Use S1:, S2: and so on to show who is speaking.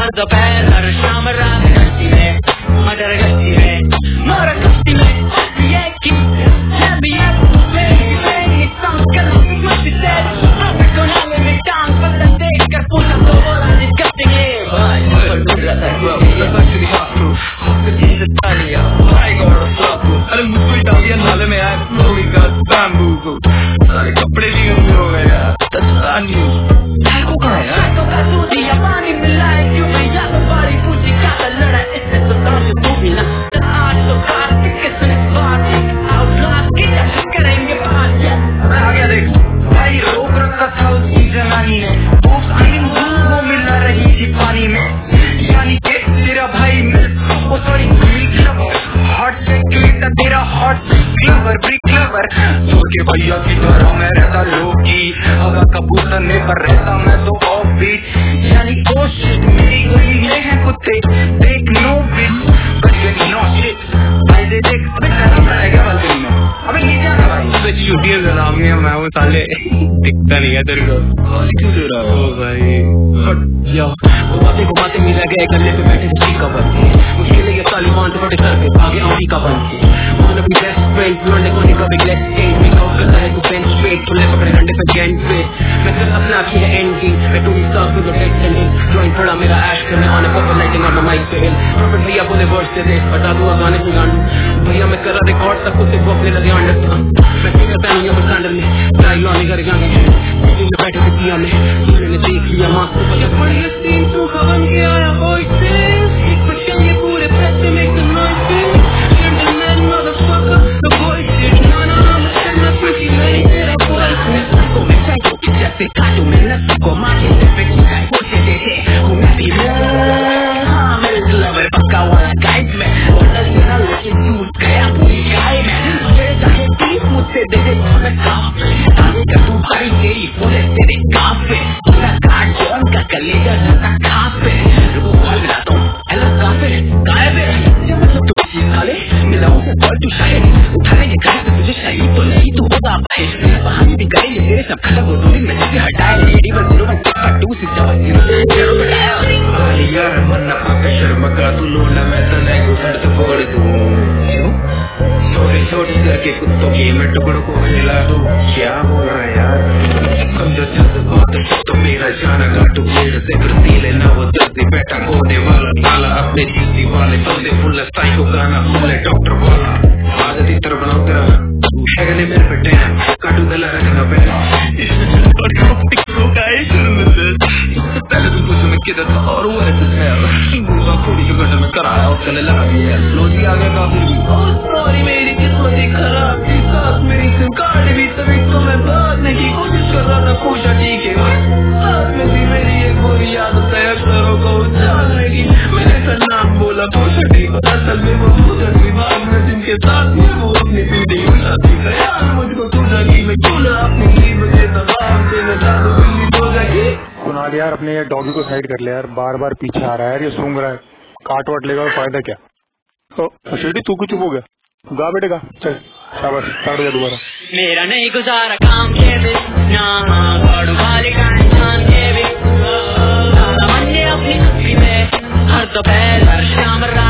S1: हर दोपहर हर शाम रात गश्ती में मगर गश्ती में मोर गश्ती में ये की let me up baby it sounds good it must be said con ale में टांग बदल देख कर पूछा तो बोला disgustingly भाई पर मुझे लगता है वो actually hot too किसी से तालिया I got a flop अरे मुझको डालिया नाले में आया slowly got bamboo सारे कपड़े भी गंदे हो गए यार that's bad news को कहा यार तो का दूधी या पानी मिलाए क्यों मैं या तो बारी पूछी क्या कर लड़ा इससे तो दांत तू भी ना आज तो कार किसने बात आउटलास्ट की करेंगे बात आ गया देख भाई रोक रखा था उसकी जनानी ने उस आइन वो मिल रही थी पानी में यानी कि तेरा भाई ओ सॉरी हॉट सेक्रेटर तेरा हॉट ब्रिक लवर के भैया की तरह मैं रहता लोकी हवा कबूतरने पर रहता मैं तो ऑफ बीट यानी कोशिश मेरी गली में है कुत्ते देख no bit but get no shit भाई दे देख अबे करना पड़ेगा बालकनी में अबे ये क्या है भाई तो छुट्टियां जनाब में मैं वो साले दिखता नहीं है तेरे को क्यों दे रहा हो भाई हट जा वो बातें मिला गए गले पे बैठे थे का बनते मुश्किल है ये तालिबान से बड़े सर पे आगे अमेरिका बनते वन अपनी बेस्ट फ्रेंड लौंडे को निकल के ग्लेस एंड में कॉल करता है तू बेंच पे तुले पकड़े डंडे पे गैंग पे मैं कर अपना की है एंड गेम मैं to stop with the death ending drawing खड़ा मेरा ऐश करने on a popular lighting on the mic पे हिल प्रॉफिट भैया बोले वर्ड्स दे बता दूंगा गाने पे गांडू भैया मैं कर रहा रिकॉर्ड तक कुछ वो अपने लगे अंडर मैं फिंगर पैन ये स्टैंडर्ड में ट्राई लॉन्ग करेगा मैं बैठे थे किया में मैंने देख लिया मास्टर पर जब बड़ी सीन तू खबन के आया वॉइसेस एक बच्चे ये पूरे पैसे में एक noise gentleman motherfucker the voice is no मैं कुछ नहीं तेरा voice को मैं चाहिए कि जैसे काटू मैं नस को मारे से फिक्स का पूछे देते हूँ मैं भी हाँ मेरे लवर पक्का वाला गाइड में और नजरा लेकिन टूट गया पूरी गाय में मुझे चाहे प्लीज मुझसे दे दे मैं काफ आगे का तू भाई तेरी बोले तेरे काफ पे उसका काट जो उनका कलेजा जाता काफ पे रुको कॉल मिलाता हूँ हेलो काफे गायब है जब मैं तो साले मिलाऊं से कॉल तू शायद उठाएंगे घर से तुझे शायद तो नहीं तू होगा पाए वहाँ भी करेंगे तेरे सब खत्म हो दूरी में तुझे हटाए 8101 यार मन्ना पाका शर्मा का तू लोना मैं तो नहीं गुजर तो फोड़ दूं छोटे करके कुत्तों के मैं टुकड़ों को हिला दूं क्या हो रहा है यार समझो जज्बात तो मेरा जाना घाटू पेड़ से बरसीले ना वो दर्दी बैठा होने वाला नाला अपने जिंदगी वाले बंदे फुल स्टाइल को गाना फुल डॉक्टर वाला आदत ही तरह बनाओ तेरा शगले मेरे पे टैन काटू दला रखना पैन और को गाइस पहले तुम पूछो मैं किधर था और वो ऐसे स्मेल वो थोड़ी जो गटर में कराया और चले लगा दिया लोजी आ गया काफी भी सॉरी मेरी किस्मत ही खराब थी साथ मेरी सिम कार्ड भी तभी तो मैं भागने की कोशिश कर रहा था पूछा ठीक है साथ में थी मेरी एक बुरी आदत है अक्षरों को उछालने की मैंने सर नाम बोला पूछा ठीक असल में वो दूसरे विभाग में जिनके साथ में वो अपनी दूधी उठाती का यार मुझको तू जागी मैं क्यों ना अपनी लीव के दबाव से न जा तो बिल्ली हो जाएगी
S2: कुणाल यार अपने ये डॉगी को साइड कर ले यार बार बार पीछे आ रहा है यार ये सूंघ रहा है काट वाट लेगा और फायदा क्या शेडी तू क्यों चुप हो गया गा बेटे गा चल शाबाश स्टार्ट हो गया दोबारा
S1: मेरा नहीं गुजारा काम के भी ना बड़ू वाले का इंसान के भी अपनी खुशी में हर दोपहर हर शाम